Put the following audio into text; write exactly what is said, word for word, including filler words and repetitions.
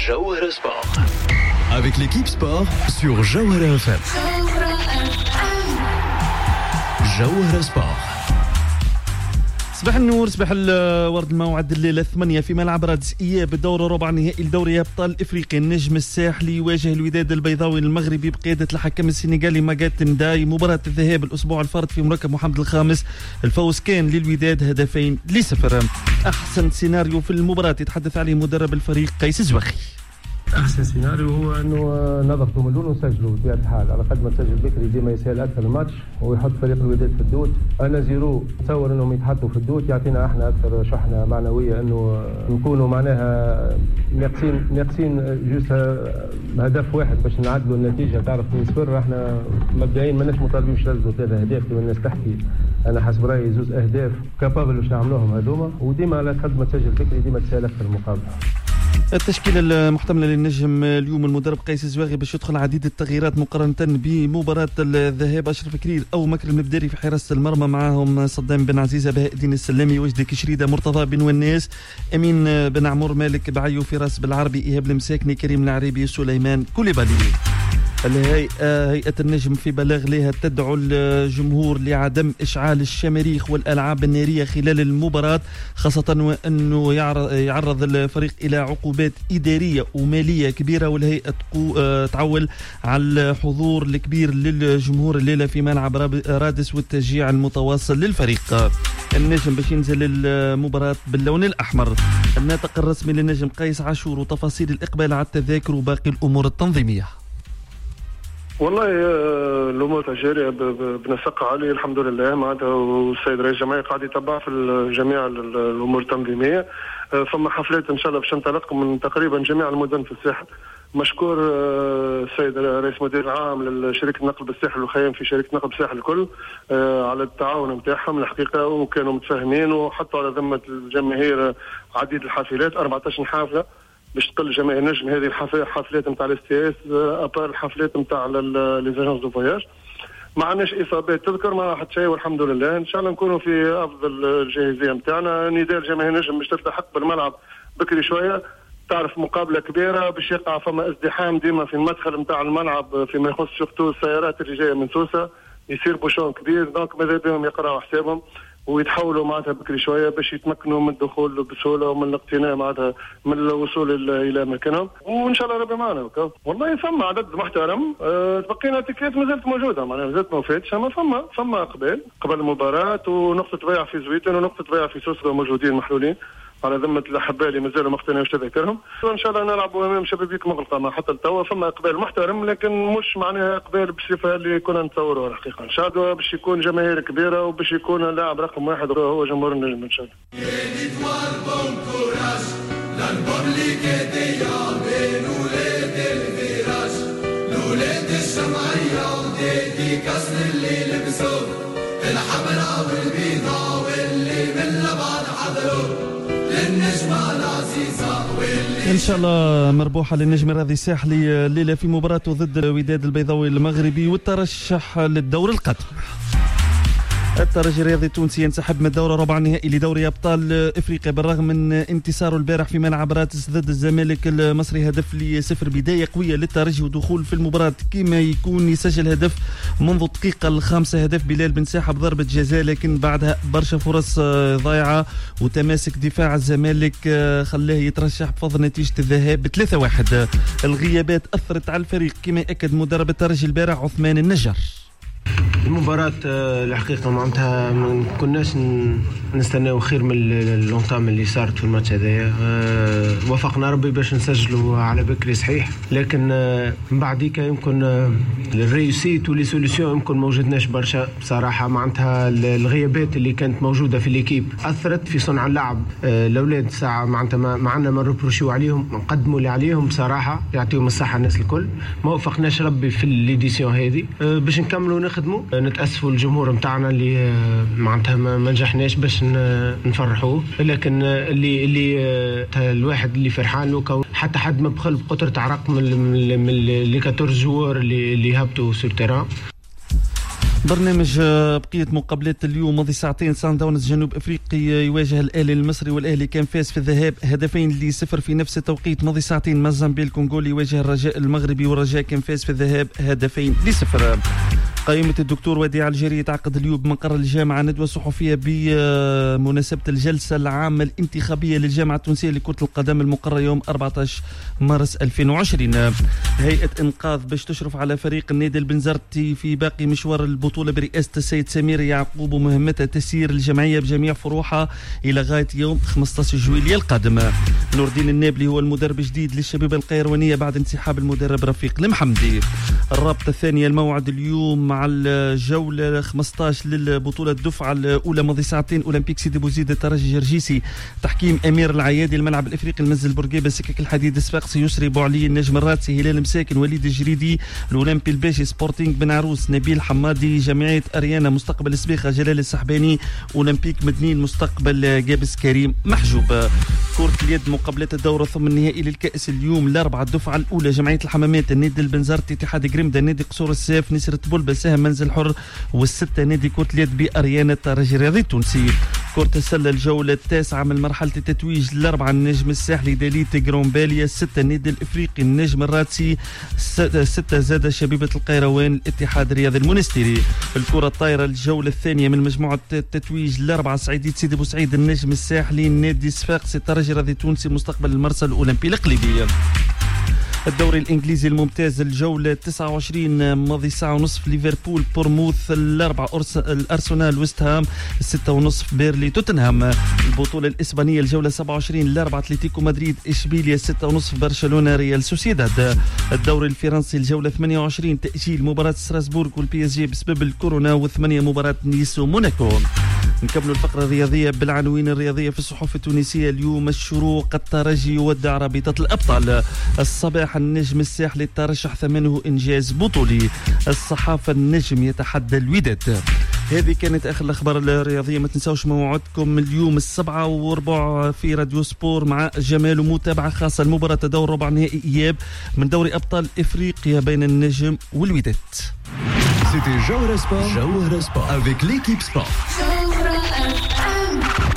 Jawhara Sport. Avec l'équipe sport sur Jawhara F M. Jawhara Sport. صباح النور، صباح الورد. الموعد الليلة ثمانية في ملعب رادس إياب الدور ربع نهائي لدوري أبطال إفريقيا. النجم الساحلي يواجه الوداد البيضاوي المغربي بقيادة الحكم السنغالي ماغات نداي. مباراة الذهاب الأسبوع الفارط في مركب محمد الخامس. الفوز كان للوداد هدفين لصفر. أحسن سيناريو في المباراة يتحدث عليه مدرب الفريق قيس الزواخي. احسن سيناريو هو انه نضغطوا من الاول ونسجلوا بطبيعه الحال. على قد ما تسجل بكري ديما يسهل اكثر الماتش ويحط فريق الوداد في الدوت. انا زيرو نتصور انهم يتحطوا في الدوت يعطينا احنا اكثر شحنه معنويه انه نكونوا معناها ناقصين ناقصين جوست هدف واحد باش نعدلوا النتيجه. تعرف من صفر احنا مبدئيا ماناش مطالبين باش نلزموا ثلاثه اهداف كما الناس تحكي. انا حسب رايي زوز اهداف كابابل باش نعملوهم هذوما، وديما على قد ما تسجل بكري ديما تسهل اكثر المقابله. التشكيلة المحتملة للنجم اليوم المدرب قيس الزواغي باش يدخل عديد التغييرات مقارنة بمباراة الذهاب. أشرف كرير أو مكرم البداري في حراسة المرمى، معاهم صدام بن عزيزة، بهاء الدين السلامي، وجدي كشريدة، مرتضى بن وناس، أمين بن عمور، مالك بعيو، فراس بالعربي، إيهاب المساكني، كريم العريبي، سليمان كوليبالي. الهيئة هيئة النجم في بلاغ لها تدعو الجمهور لعدم إشعال الشماريخ والألعاب النارية خلال المباراة، خاصة وأنه يعرض الفريق إلى عقوبات إدارية ومالية كبيرة. والهيئة تعول على الحضور الكبير للجمهور الليلة في ملعب رادس والتشجيع المتواصل للفريق. النجم باش ينزل المباراة باللون الأحمر. الناطق الرسمي للنجم قيس عاشور وتفاصيل الإقبال على التذاكر وباقي الأمور التنظيمية. والله الامور جاريه بنسق عالي الحمد لله معناتها، والسيد رئيس الجمعيه قاعد يتبع في جميع الامور التنظيميه. ثم حفلات ان شاء الله باش تنطلق من تقريبا جميع المدن في الساحل. مشكور السيد رئيس مدير العام لشركه نقل بالساحل والخيام في شركه نقل بالساحل الكل على التعاون نتاعهم الحقيقه، وكانوا متفاهمين وحطوا على ذمه الجماهير عديد الحافلات، أربعة عشر حافله باش تقل جماهير النجم. هذه الحفلات نتاع الاس اس ابار الحفلات نتاع لي زاجونس دو فواياج. ما عندناش اصابات تذكر ما حتى شيء والحمد لله. ان شاء الله نكونوا في افضل الجاهزيه نتاعنا. نداء جماهير النجم باش تلتحق بالملعب بكري شويه. تعرف مقابله كبيره باش يقع فما ازدحام ديما في المدخل نتاع الملعب فيما يخص سورتو السيارات اللي جايه من سوسه، يصير بوشون كبير. دونك ماذا بهم يقراوا حسابهم ويتحولوا معناتها بكري شويه باش يتمكنوا من الدخول بسهوله ومن الاقتناء معناتها من الوصول الى مكانهم. وان شاء الله ربي معنا. والله ثم عدد محترم. أه بقينا تيكيت مازالت موجوده معناها مازالت ما فاتش، اما ثم ثم اقبال قبل المباراه، ونقطه بيع في زويتن ونقطه بيع في سوسه موجودين محلولين على ذمه الاحباء اللي مازالوا ما اقتنعوش تذاكرهم. وان شاء الله نلعبوا امام شبابيك مغلقه ما حتى التوا. ثم اقبال محترم لكن مش معناها اقبال بالصفه اللي كنا نتصوروها الحقيقه. ان شاء الله باش يكون جماهير كبيره وباش يكون اللاعب رقم واحد هو جمهور النجم ان شاء الله. إن شاء الله مربوحة للنجم الرياضي الساحلي الليلة في مباراته ضد الوداد البيضاوي المغربي والترشح للدور القادم. الترجي الرياضي التونسي ينسحب من الدورة ربع النهائي لدوري أبطال إفريقيا بالرغم من انتصاره البارح في ملعب رادس ضد الزمالك المصري هدف لصفر. بداية قوية للترجي ودخول في المباراة كما يكون يسجل هدف منذ الدقيقة الخامسة، هدف بلال بن ساحة بضربة جزاء، لكن بعدها برشا فرص ضايعة وتماسك دفاع الزمالك خلاه يترشح بفضل نتيجة الذهاب بثلاثة واحد. الغيابات أثرت على الفريق كما أكد مدرب الترجي البارح عثمان النجار. المباراة الحقيقة معناتها ما كناش نستناو خير من اللونطام اللي صارت في الماتش هذايا. أه وفقنا ربي باش نسجلوا على بكري صحيح، لكن أه من بعديك يمكن أه الريوسيت ولي سوليسيون يمكن ما وجدناش برشا بصراحة. معناتها الغيابات اللي كانت موجودة في ليكيب أثرت في صنع اللعب. أه الأولاد ساعة معناتها ما عندنا ما نربروشيو عليهم، نقدموا اللي عليهم بصراحة، يعطيهم الصحة الناس الكل. ما وفقناش ربي في الإديسيون هذه. أه باش نكملوا نخدموا. نتأسفوا الجمهور متاعنا اللي معناتها ما نجحناش باش نفرحوه، لكن اللي اللي الواحد اللي فرحان له كون حتى حد ما بخل بقطرة عرق من اللي أربعة عشر جوار اللي اللي هبطوا سور تيران. برنامج بقية مقابلات اليوم ماضي ساعتين. سان داونز جنوب افريقي يواجه الاهلي المصري والاهلي كان فاز في الذهاب هدفين لصفر في نفس التوقيت. ماضي ساعتين مازامبي الكونغولي يواجه الرجاء المغربي والرجاء كان فاز في الذهاب هدفين لصفر. قائمة الدكتور وديع الجيري تعقد اليوم بمقر الجامعة ندوة صحفية بمناسبة الجلسة العامة الانتخابية للجامعة التونسية لكرة القدم المقررة يوم أربعة عشر مارس ألفين وعشرين. هيئة إنقاذ باش تشرف على فريق النادي البنزرتي في باقي مشوار البطولة برئاسة السيد سمير يعقوب، ومهمتها تسيير الجمعية بجميع فروعها إلى غاية يوم خمسة عشر جويلية القادم. نور الدين النابلي هو المدرب الجديد للشبيبة القيروانية بعد انسحاب المدرب رفيق المحمدي. الرابطة الثانية الموعد اليوم مع الجولة خمسة عشر للبطولة الدفعة الأولى ماضي ساعتين أولمبيك سيدي بوزيد الترجي جرجيسي تحكيم أمير العيادي، الملعب الإفريقي المنزل بورقيبة سكك الحديد الصفاقسي يسري بوعلي النجم الراتسي هلال مساكن وليد الجريدي الأولمبي الباشي سبورتينغ بن عروس نبيل حمادي جمعية أريانا مستقبل سبيخة جلال السحباني أولمبيك مدنين مستقبل جابس كريم محجوب. كرة اليد مقابلات الدورة ثم النهائي للكأس اليوم الأربعة الدفعة الأولى جمعية الحمامات النادي البنزرتي اتحاد قرمدة نادي قصور السيف نسرة بلبل سهم منزل حر، والستة نادي كرة اليد بأريانا الترجي الرياضي التونسي. كرة السلة الجولة التاسعة من مرحلة التتويج الأربعة النجم الساحلي داليت جرومباليا، ستة النادي الإفريقي النجم الراتسي، ستة زاد شبيبة القيروان الاتحاد الرياضي المنستيري. الكرة الطايرة الجولة الثانية من مجموعة التتويج الأربعة سعيدية سيدي بوسعيد النجم الساحلي النادي صفاقسي الترجي الرياضي التونسي مستقبل المرسى الأولمبي الإقليمي. الدوري الإنجليزي الممتاز الجولة تسعة وعشرين ماضي ساعة ونصف ليفربول بورموث الأربعة الأرسنال ويست هام الستة ونصف بيرلي توتنهام. البطولة الإسبانية الجولة سبعة وعشرين الأربعة أتلتيكو مدريد إشبيليا الستة ونصف برشلونة ريال سوسيداد. الدوري الفرنسي الجولة ثمانية وعشرين تأجيل مباراة ستراسبورغ والبي اس جي بسبب الكورونا، وثمانية مباراة نيس وموناكو. نكمل الفقرة الرياضية بالعناوين الرياضية في الصحف التونسية اليوم. الشروق الترجي يودع رابطة الأبطال. الصباح النجم الساحلي الترشح ثمنه إنجاز بطولي. الصحافة النجم يتحدى الوداد. هذه كانت آخر الأخبار الرياضية. ما تنسوش موعدكم اليوم السبعة وربع في راديو سبور مع جمال ومتابعة خاصة المباراة دور ربع نهائي إياب من دوري أبطال إفريقيا بين النجم والوداد. C'était Jawara Sport, Jawara Sport avec l'équipe sport.